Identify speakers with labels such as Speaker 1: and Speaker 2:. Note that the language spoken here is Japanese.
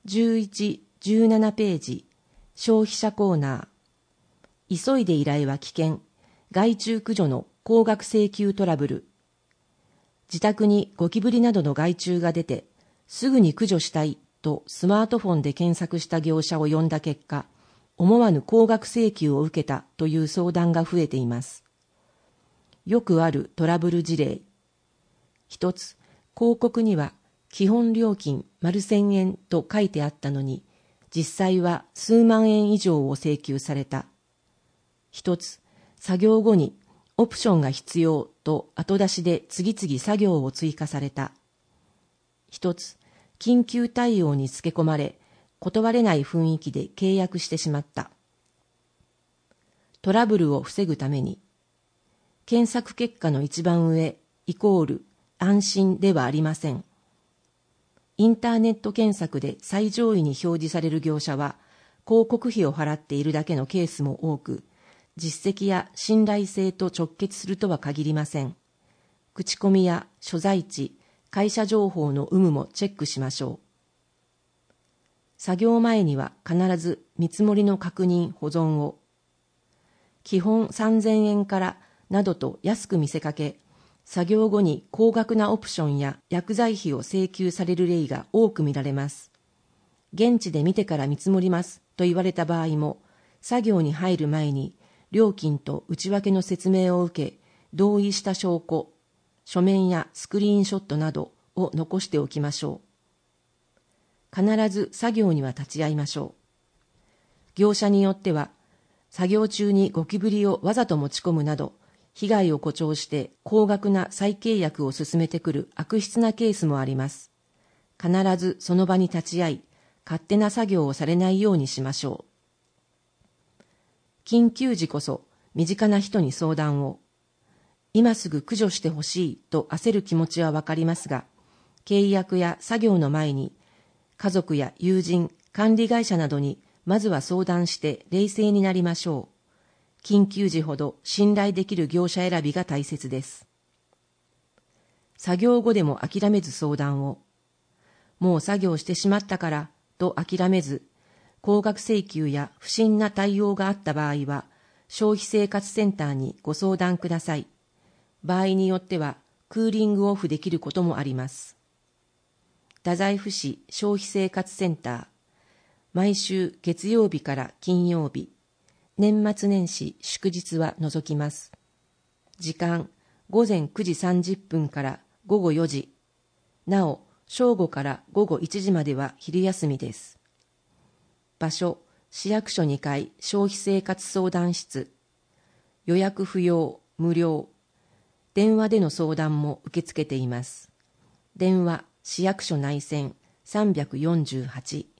Speaker 1: 11、17ページ、消費者コーナー。急いで依頼は危険。害虫駆除の高額請求トラブル。自宅にゴキブリなどの害虫が出て、すぐに駆除したいとスマートフォンで検索した業者を呼んだ結果、思わぬ高額請求を受けたという相談が増えています。よくあるトラブル事例。一つ、広告には基本料金丸1000円と書いてあったのに、実際は数万円以上を請求された。一つ、作業後にオプションが必要と後出しで次々作業を追加された。一つ、緊急対応につけ込まれ、断れない雰囲気で契約してしまった。トラブルを防ぐために、検索結果の一番上イコール安心ではありません。インターネット検索で最上位に表示される業者は広告費を払っているだけのケースも多く、実績や信頼性と直結するとは限りません。口コミや所在地、会社情報の有無もチェックしましょう。作業前には必ず見積もりの確認・保存を。基本3000円からなどと安く見せかけ、作業後に高額なオプションや薬剤費を請求される例が多く見られます。現地で見てから見積もりますと言われた場合も、作業に入る前に料金と内訳の説明を受け、同意した証拠、書面やスクリーンショットなどを残しておきましょう。必ず作業には立ち会いましょう。業者によっては、作業中にゴキブリをわざと持ち込むなど、被害を誇張して高額な再契約を進めてくる悪質なケースもあります。必ずその場に立ち会い、勝手な作業をされないようにしましょう。緊急時こそ身近な人に相談を。今すぐ駆除してほしいと焦る気持ちはわかりますが、契約や作業の前に家族や友人、管理会社などにまずは相談して冷静になりましょう。緊急時ほど信頼できる業者選びが大切です。作業後でも諦めず相談を。もう作業してしまったからと諦めず、高額請求や不審な対応があった場合は、消費生活センターにご相談ください。場合によってはクーリングオフできることもあります。太宰府市消費生活センター、毎週月曜日から金曜日、年末年始祝日は除きます。時間、午前9時30分から午後4時。なお、正午から午後1時までは昼休みです。場所、市役所2階消費生活相談室。予約不要、無料。電話での相談も受け付けています。電話、市役所内線348。